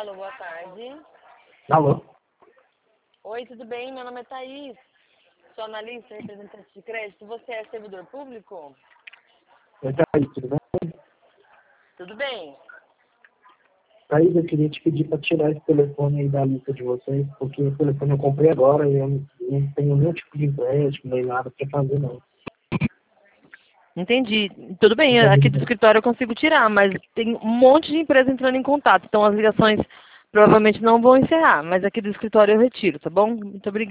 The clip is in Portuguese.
Alô, boa tarde. Alô? Oi, tudo bem? Meu nome é Thaís. Sou analista, representante de crédito. Você é servidor público? Oi, Thaís, tudo bem? Tudo bem. Thaís, eu queria te pedir para tirar esse telefone aí da lista de vocês, porque o telefone eu comprei agora e eu não tenho nenhum tipo de empréstimo, nem nada para fazer, não. Entendi. Tudo bem, aqui do escritório eu consigo tirar, mas tem um monte de empresa entrando em contato, então as ligações provavelmente não vão encerrar, mas aqui do escritório eu retiro, tá bom? Muito obrigada.